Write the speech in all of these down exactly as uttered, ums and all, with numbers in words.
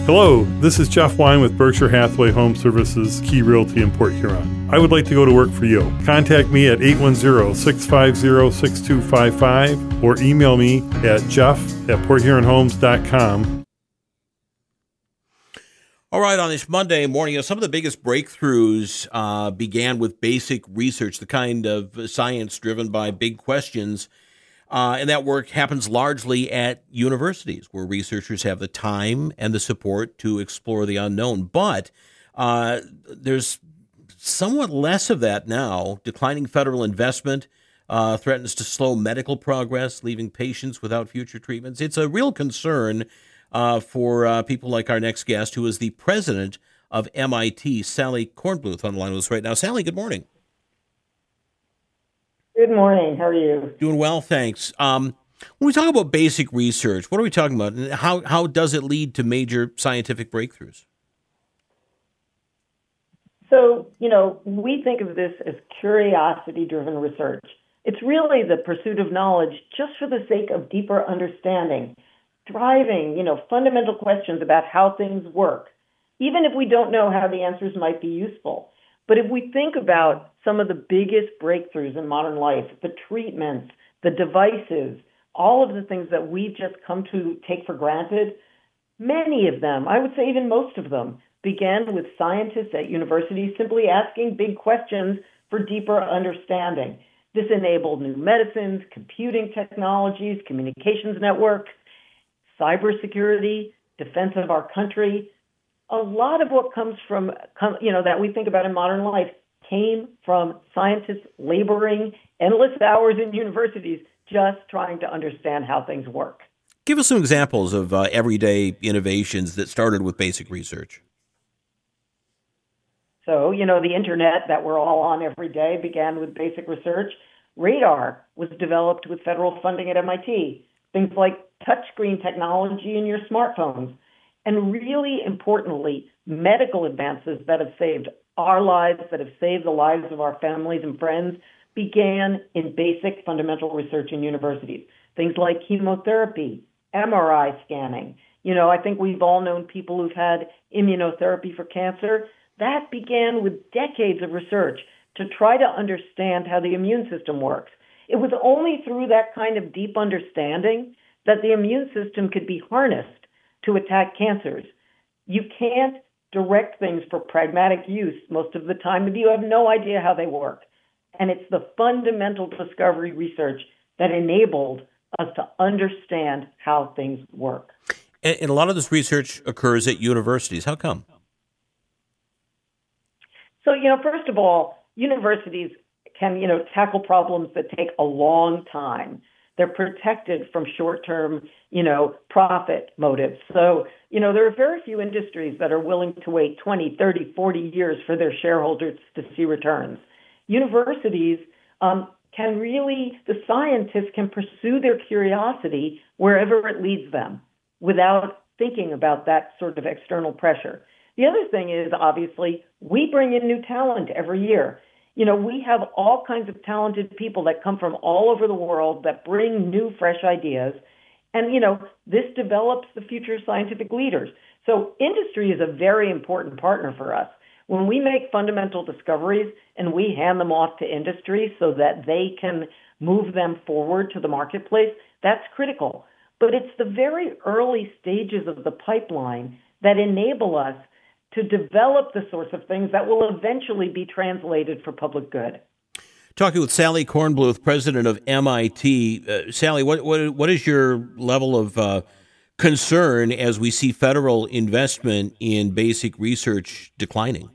Hello, this is Jeff Wine with Berkshire Hathaway Home Services Key Realty in Port Huron. I would like to go to work for you. Contact me at eight one zero, six five zero, six two five five or email me at jeff at port huron homes dot com. All right, on this Monday morning, you know, some of the biggest breakthroughs uh, began with basic research, the kind of science driven by big questions. Uh, and that work happens largely at universities where researchers have the time and the support to explore the unknown. But uh, there's somewhat less of that now. Declining federal investment uh, threatens to slow medical progress, leaving patients without future treatments. It's a real concern uh, for uh, people like our next guest, who is the president of M I T, Sally Kornbluth, on the line with us right now. Sally, good morning. Good morning. How are you? Doing well, thanks. Um, when we talk about basic research, what are we talking about? And how, how does it lead to major scientific breakthroughs? So, you know, we think of this as curiosity-driven research. It's really the pursuit of knowledge just for the sake of deeper understanding, driving, you know, fundamental questions about how things work, even if we don't know how the answers might be useful. But if we think about some of the biggest breakthroughs in modern life, the treatments, the devices, all of the things that we've just come to take for granted, many of them, I would say even most of them, began with scientists at universities simply asking big questions for deeper understanding. This enabled new medicines, computing technologies, communications networks, cybersecurity, defense of our country. A lot of what comes from, you know, that we think about in modern life came from scientists laboring endless hours in universities just trying to understand how things work. Give us some examples of uh, everyday innovations that started with basic research. So, you know, the internet that we're all on every day began with basic research. Radar was developed with federal funding at M I T. Things like touchscreen technology in your smartphones. And really importantly, medical advances that have saved our lives, that have saved the lives of our families and friends, began in basic fundamental research in universities. Things like chemotherapy, M R I scanning. You know, I think we've all known people who've had immunotherapy for cancer. That began with decades of research to try to understand how the immune system works. It was only through that kind of deep understanding that the immune system could be harnessed to attack cancers. You can't direct things for pragmatic use most of the time if you have no idea how they work. And it's the fundamental discovery research that enabled us to understand how things work. And, and a lot of this research occurs at universities. How come? So, you know, first of all, universities can, you know, tackle problems that take a long time. They're protected from short-term, you know, profit motives. So, you know, there are very few industries that are willing to wait twenty, thirty, forty years for their shareholders to see returns. Universities um, can really, the scientists can pursue their curiosity wherever it leads them without thinking about that sort of external pressure. The other thing is, obviously, we bring in new talent every year. You know, we have all kinds of talented people that come from all over the world that bring new, fresh ideas. And, you know, this develops the future scientific leaders. So industry is a very important partner for us. When we make fundamental discoveries and we hand them off to industry so that they can move them forward to the marketplace, that's critical. But it's the very early stages of the pipeline that enable us to develop the sorts of things that will eventually be translated for public good. Talking with Sally Kornbluth, president of M I T. Uh, Sally, what, what what is your level of uh, concern as we see federal investment in basic research declining?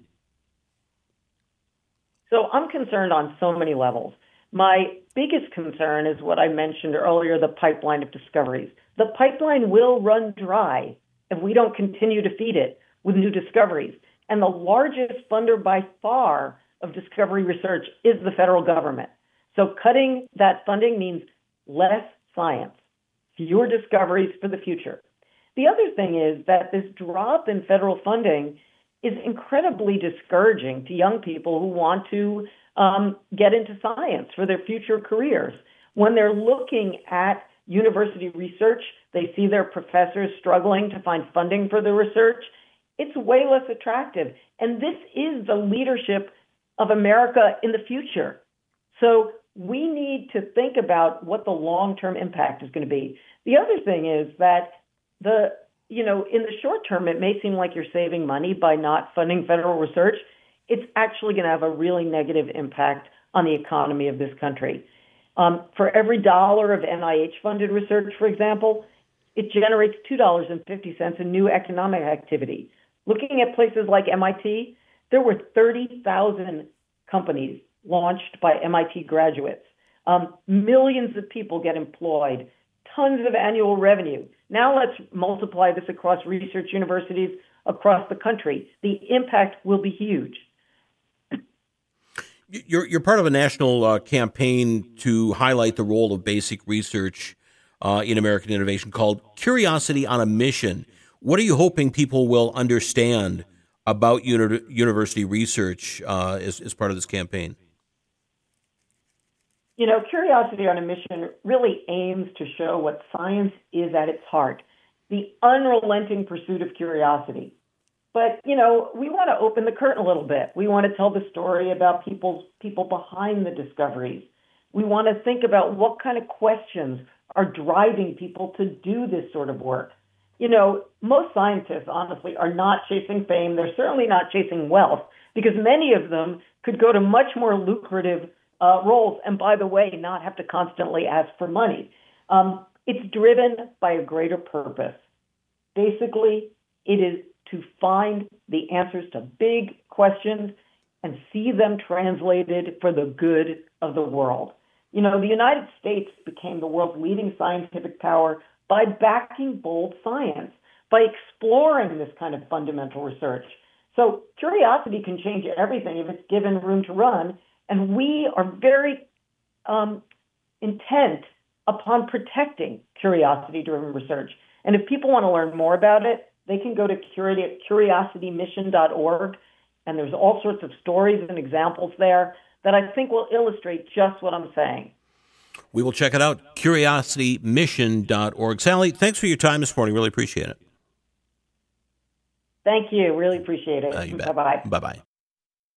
So I'm concerned on so many levels. My biggest concern is what I mentioned earlier, the pipeline of discoveries. The pipeline will run dry if we don't continue to feed it with new discoveries. And the largest funder by far of discovery research is the federal government. So cutting that funding means less science, fewer discoveries for the future. The other thing is that this drop in federal funding is incredibly discouraging to young people who want to um, get into science for their future careers. When they're looking at university research They see their professors struggling to find funding for the research. It's way less attractive. And this is the leadership of America in the future. So we need to think about what the long-term impact is going to be. The other thing is that the, you know, in the short term, it may seem like you're saving money by not funding federal research. It's actually going to have a really negative impact on the economy of this country. Um, for every dollar of N I H-funded research, for example, it generates two dollars and fifty cents in new economic activity. Looking at places like M I T, there were thirty thousand companies launched by M I T graduates. Um, millions of people get employed, tons of annual revenue. Now let's multiply this across research universities across the country. The impact will be huge. You're, you're part of a national uh, campaign to highlight the role of basic research uh, in American innovation called Curiosity on a Mission. What are you hoping people will understand about uni- university research uh, as, as part of this campaign? You know, Curiosity on a Mission really aims to show what science is at its heart, the unrelenting pursuit of curiosity. But, you know, we want to open the curtain a little bit. We want to tell the story about people, people behind the discoveries. We want to think about what kind of questions are driving people to do this sort of work. You know, most scientists, honestly, are not chasing fame. They're certainly not chasing wealth, because many of them could go to much more lucrative uh, roles and, by the way, not have to constantly ask for money. Um, it's driven by a greater purpose. Basically, it is to find the answers to big questions and see them translated for the good of the world. You know, the United States became the world's leading scientific power by backing bold science, by exploring this kind of fundamental research. So curiosity can change everything if it's given room to run, and we are very um, intent upon protecting curiosity-driven research. And if people want to learn more about it, they can go to curiosity mission dot org, and there's all sorts of stories and examples there that I think will illustrate just what I'm saying. We will check it out, curiosity mission dot org. Sally, thanks for your time this morning. Really appreciate it. Thank you. Really appreciate it. Uh, you bet. Bye-bye. Bye-bye.